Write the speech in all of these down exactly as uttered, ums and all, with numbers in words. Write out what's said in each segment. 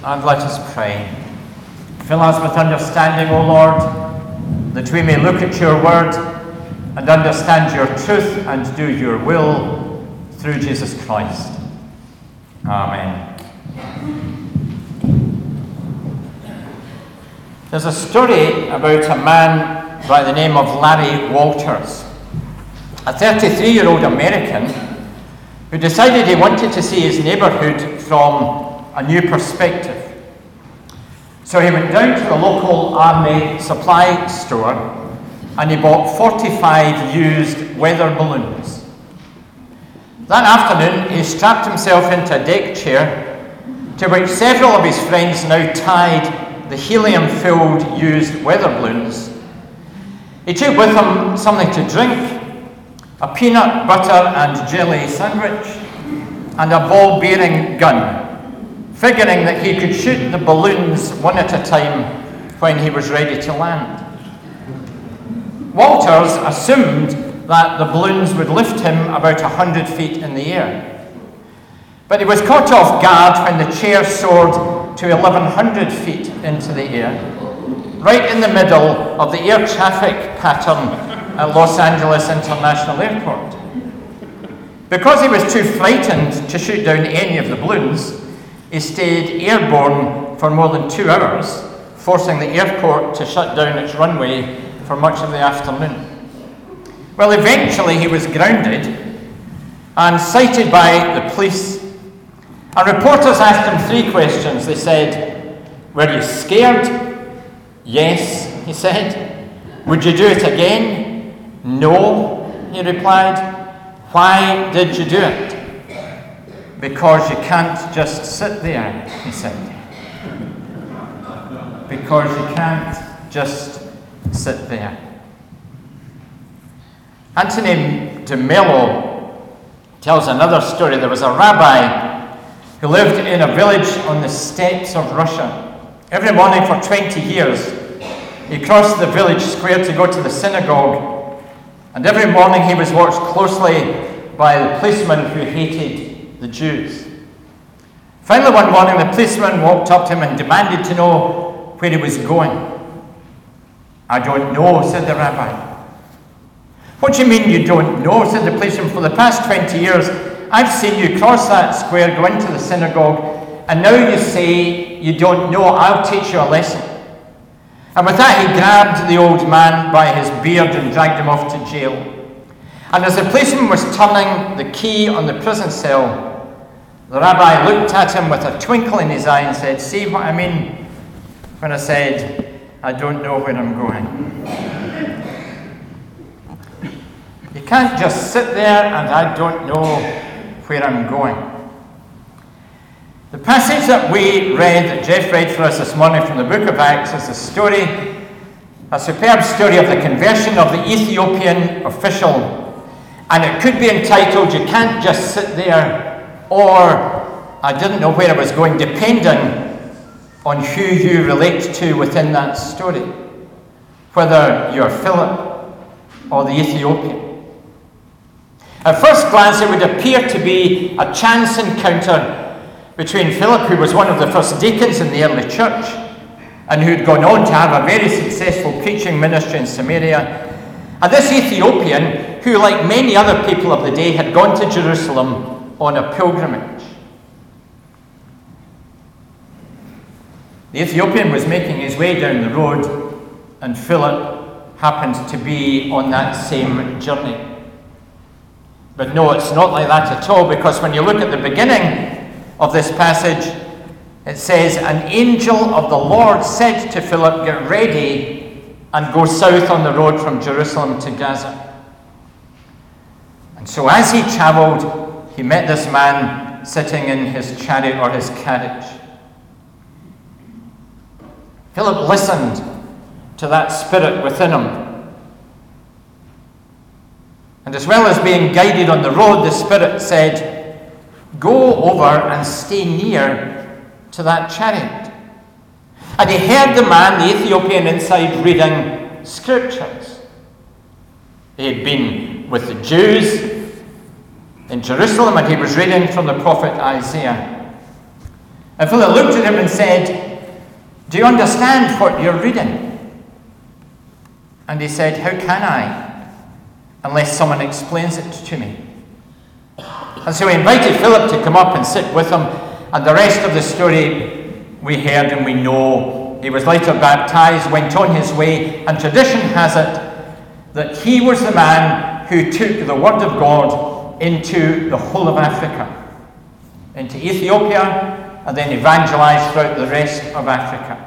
And let us pray. Fill us with understanding, O Lord, that we may look at your word and understand your truth and do your will through Jesus Christ. Amen. There's a story about a man by the name of Larry Walters, a thirty-three-year-old American who decided he wanted to see his neighbourhood from a new perspective. So he went down to the local army supply store and he bought forty-five used weather balloons. That afternoon he strapped himself into a deck chair to which several of his friends now tied the helium-filled used weather balloons. He took with him something to drink, a peanut butter and jelly sandwich, and a ball-bearing gun, figuring that he could shoot the balloons one at a time when he was ready to land. Walters assumed that the balloons would lift him about a hundred feet in the air. But he was caught off guard when the chair soared to eleven hundred feet into the air, right in the middle of the air traffic pattern at Los Angeles International Airport. Because he was too frightened to shoot down any of the balloons, he stayed airborne for more than two hours, forcing the airport to shut down its runway for much of the afternoon. Well, eventually he was grounded and cited by the police. And reporters asked him three questions. They said, "Were you scared?" "Yes," he said. "Would you do it again?" "No," he replied. "Why did you do it?" "Because you can't just sit there," he said. Because you can't just sit there. Anthony DeMello tells another story. There was a rabbi who lived in a village on the steppes of Russia. Every morning for twenty years, he crossed the village square to go to the synagogue, and every morning he was watched closely by the policeman who hated the Jews. Finally, one morning, the policeman walked up to him and demanded to know where he was going. "I don't know," said the rabbi. "What do you mean you don't know?" said the policeman. "For the past twenty years, I've seen you cross that square, go into the synagogue, and now you say you don't know. I'll teach you a lesson." And with that, he grabbed the old man by his beard and dragged him off to jail. And as the policeman was turning the key on the prison cell, the rabbi looked at him with a twinkle in his eye and said, "See what I mean when I said, I don't know where I'm going?" You can't just sit there and I don't know where I'm going. The passage that we read, that Jeff read for us this morning from the book of Acts, is a story, a superb story of the conversion of the Ethiopian official. And it could be entitled, "You Can't Just Sit There," or "I Didn't Know Where I Was Going," depending on who you relate to within that story, whether you're Philip or the Ethiopian. At first glance, it would appear to be a chance encounter between Philip, who was one of the first deacons in the early church, and who'd gone on to have a very successful preaching ministry in Samaria, and this Ethiopian, who, like many other people of the day, had gone to Jerusalem on a pilgrimage. The Ethiopian was making his way down the road, and Philip happened to be on that same journey. But no, it's not like that at all, because when you look at the beginning of this passage, it says, "An angel of the Lord said to Philip, 'Get ready and go south on the road from Jerusalem to Gaza.'" And so as he travelled, he met this man sitting in his chariot or his carriage. Philip listened to that spirit within him. And as well as being guided on the road, the Spirit said, "Go over and stay near to that chariot." And he heard the man, the Ethiopian inside, reading scriptures. He had been with the Jews in Jerusalem, and he was reading from the prophet Isaiah. And Philip looked at him and said, "Do you understand what you're reading?" And he said, "How can I, unless someone explains it to me?" And so he invited Philip to come up and sit with him, and the rest of the story we heard and we know. He was later baptized, went on his way, and tradition has it that he was the man who took the word of God into the whole of Africa, into Ethiopia, and then evangelized throughout the rest of Africa.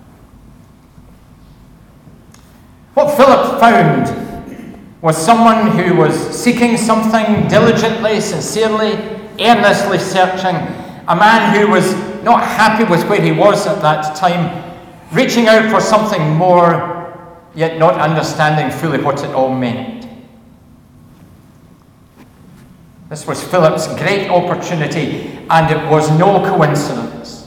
What Philip found was someone who was seeking something diligently, sincerely, earnestly searching, a man who was not happy with where he was at that time, reaching out for something more, yet not understanding fully what it all meant. This was Philip's great opportunity, and it was no coincidence.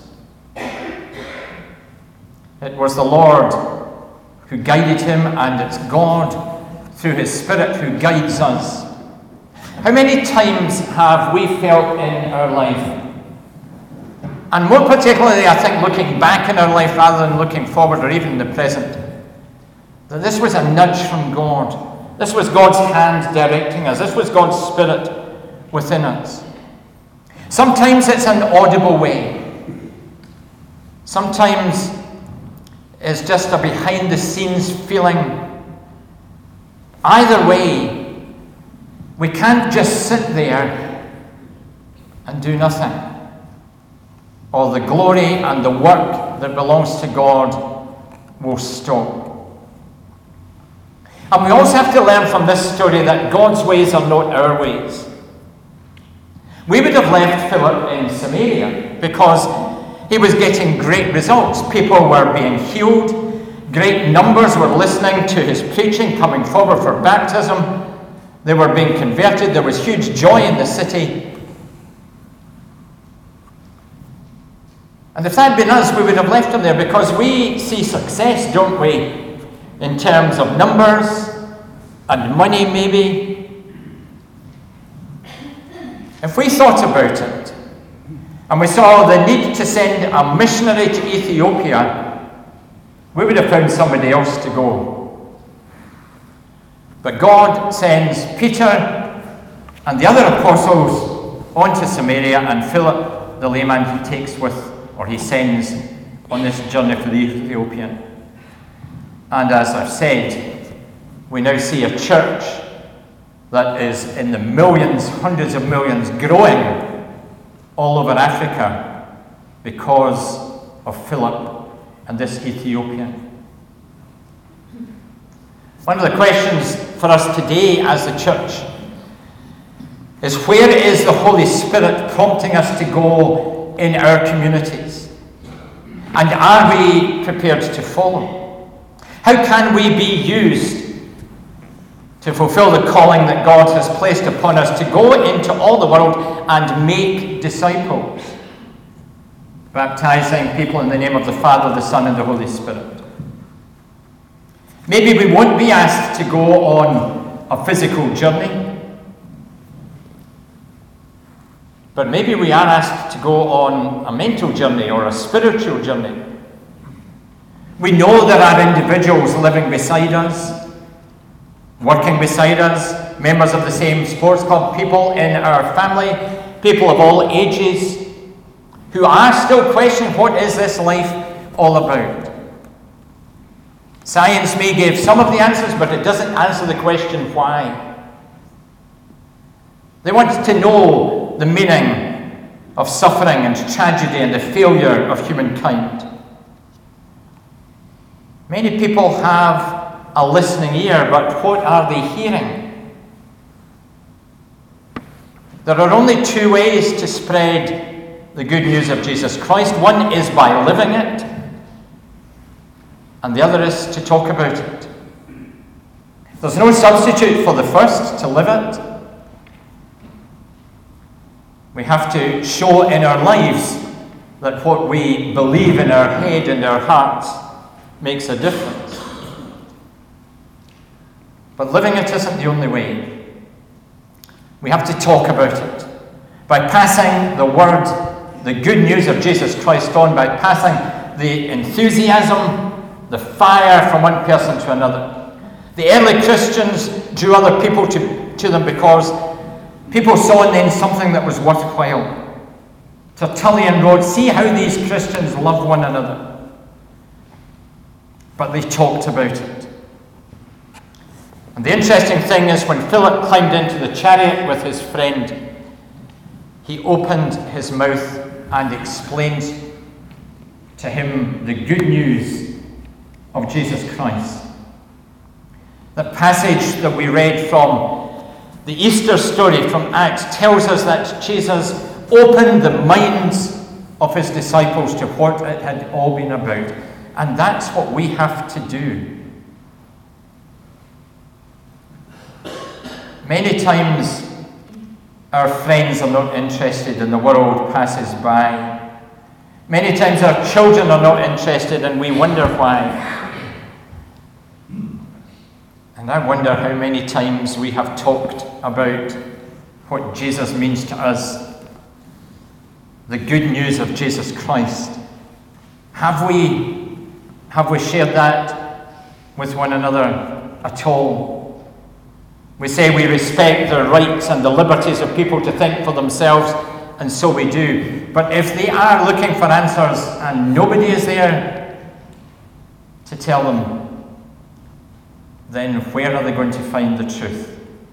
It was the Lord who guided him, and it's God through his Spirit who guides us. How many times have we felt in our life, and more particularly I think looking back in our life rather than looking forward or even in the present, that this was a nudge from God. This was God's hand directing us. This was God's Spirit within us. Sometimes it's an audible way. Sometimes it's just a behind the scenes feeling. Either way, we can't just sit there and do nothing. All the glory and the work that belongs to God will stop. And we also have to learn from this story that God's ways are not our ways. We would have left Philip in Samaria because he was getting great results. People were being healed. Great numbers were listening to his preaching, coming forward for baptism. They were being converted. There was huge joy in the city. And if that had been us, we would have left him there because we see success, don't we, in terms of numbers and money maybe. If we thought about it and we saw the need to send a missionary to Ethiopia, we would have found somebody else to go. But God sends Peter and the other apostles on to Samaria, and Philip, the layman, he takes with, or he sends on this journey for the Ethiopian. And as I've said, we now see a church that is in the millions, hundreds of millions, growing all over Africa because of Philip and this Ethiopian. One of the questions for us today as the church is, where is the Holy Spirit prompting us to go in our communities? And are we prepared to follow? How can we be used to fulfill the calling that God has placed upon us to go into all the world and make disciples, baptizing people in the name of the Father, the Son, and the Holy Spirit? Maybe we won't be asked to go on a physical journey, but maybe we are asked to go on a mental journey or a spiritual journey. We know there are individuals living beside us, working beside us, members of the same sports club, people in our family, people of all ages, who are still questioning, what is this life all about? Science may give some of the answers, but it doesn't answer the question why. They want to know the meaning of suffering and tragedy and the failure of humankind. Many people have a listening ear, but what are they hearing? There are only two ways to spread the good news of Jesus Christ. One is by living it, and the other is to talk about it. There's no substitute for the first, to live it. We have to show in our lives that what we believe in our head and our hearts makes a difference. But living it isn't the only way. We have to talk about it by passing the word the good news of Jesus Christ on by passing the enthusiasm, the fire from one person to another. The early Christians drew other people to, to them because people saw in them something that was worthwhile. Tertullian wrote, "See how these Christians love one another." But they talked about it. And the interesting thing is, when Philip climbed into the chariot with his friend, he opened his mouth and explained to him the good news of Jesus Christ. The passage that we read from the Easter story from Acts tells us that Jesus opened the minds of his disciples to what it had all been about. And that's what we have to do. Many times our friends are not interested and the world passes by. Many times our children are not interested and we wonder why. And I wonder how many times we have talked about what Jesus means to us, the good news of Jesus Christ. Have we, have we shared that with one another at all? We say we respect the rights and the liberties of people to think for themselves, and so we do. But if they are looking for answers and nobody is there to tell them, then where are they going to find the truth?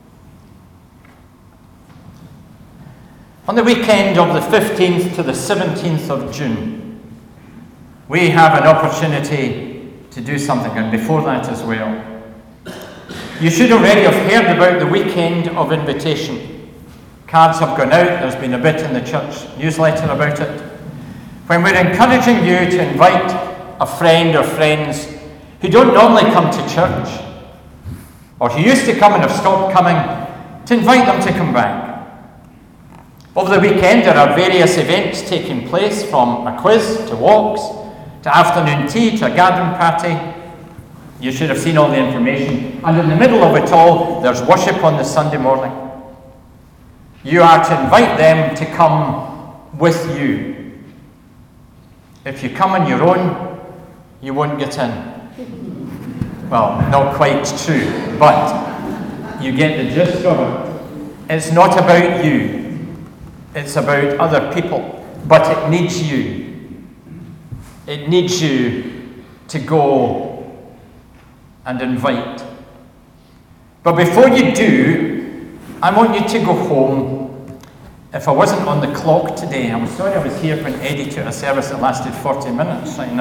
On the weekend of the fifteenth to the seventeenth of June, we have an opportunity to do something, and before that as well. You should already have heard about the weekend of invitation. Cards have gone out, there's been a bit in the church newsletter about it. When we're encouraging you to invite a friend or friends who don't normally come to church, or who used to come and have stopped coming, to invite them to come back. Over the weekend there are various events taking place, from a quiz to walks, to afternoon tea, to a garden party. You should have seen all the information. And in the middle of it all, there's worship on the Sunday morning. You are to invite them to come with you. If you come on your own, you won't get in. Well, not quite true, but you get the gist of it. It's not about you. It's about other people. But it needs you. It needs you to go and invite. But before you do, I want you to go home. If I wasn't on the clock today, I'm sorry I was here when Eddie took a service that lasted forty minutes. I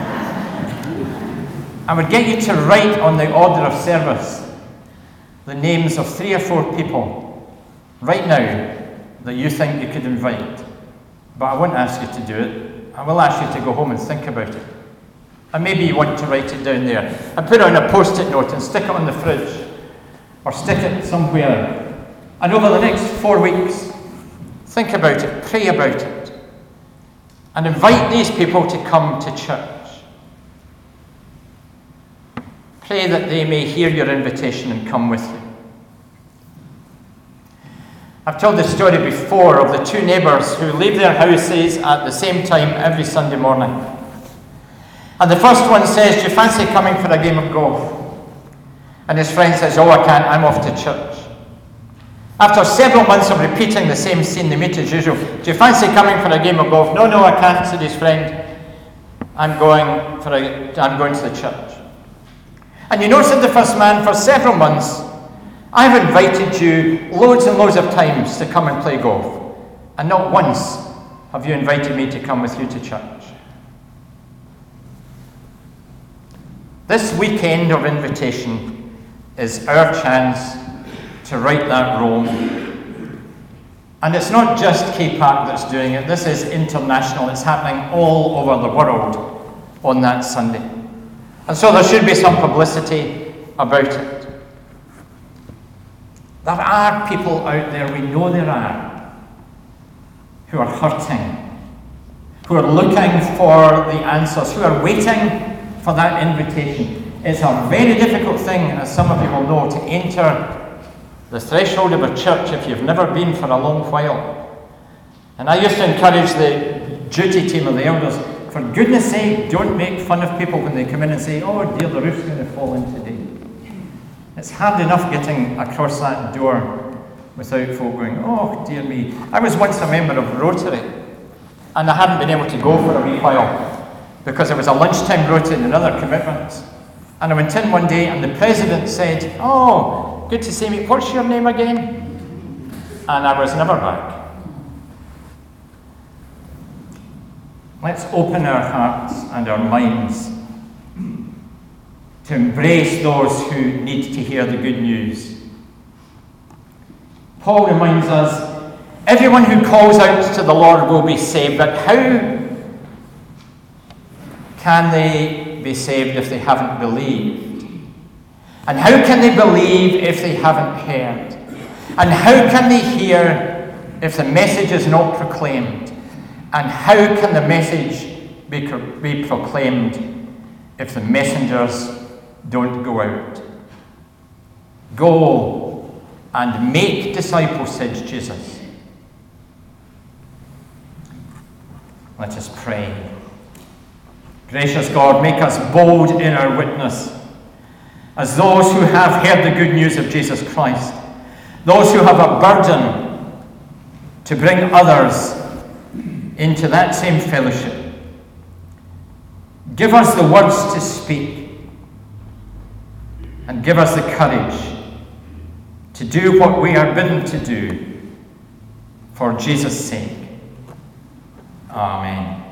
would get you to write on the order of service the names of three or four people right now that you think you could invite. But I won't ask you to do it. I will ask you to go home and think about it. And maybe you want to write it down there and put it on a post-it note and stick it on the fridge, or stick it somewhere. And over the next four weeks, think about it, pray about it, and invite these people to come to church. Pray that they may hear your invitation and come with you. I've told this story before of the two neighbours who leave their houses at the same time every Sunday morning. And the first one says, "Do you fancy coming for a game of golf?" And his friend says, "Oh, I can't, I'm off to church." After several months of repeating the same scene, they meet as usual. "Do you fancy coming for a game of golf?" "No, no, I can't," said his friend. I'm going for a, I'm going to the church." And you know, said the first man, "For several months, I've invited you loads and loads of times to come and play golf. And not once have you invited me to come with you to church." This weekend of invitation is our chance to right that wrong. And it's not just K PAC that's doing it. This is international. It's happening all over the world on that Sunday. And so there should be some publicity about it. There are people out there, we know there are, who are hurting, who are looking for the answers, who are waiting for that invitation. It's a very difficult thing, as some of you will know, to enter the threshold of a church if you've never been for a long while. And I used to encourage the duty team of the elders, for goodness sake, don't make fun of people when they come in and say, oh dear, the roof's going to fall in today. It's hard enough getting across that door without folk going, oh dear me. I was once a member of Rotary, and I hadn't been able to go for a wee while because it was a lunchtime Rotary and other commitments. And I went in one day and the president said, oh, good to see me. What's your name again? And I was never back. Let's open our hearts and our minds to embrace those who need to hear the good news. Paul reminds us, everyone who calls out to the Lord will be saved, but how can they be saved if they haven't believed? And how can they believe if they haven't heard? And how can they hear if the message is not proclaimed? And how can the message be, be proclaimed if the messengers don't go out? Go and make disciples, said Jesus. Let us pray. Gracious God, make us bold in our witness as those who have heard the good news of Jesus Christ, those who have a burden to bring others into that same fellowship. Give us the words to speak and give us the courage to do what we are bidden to do for Jesus' sake. Amen.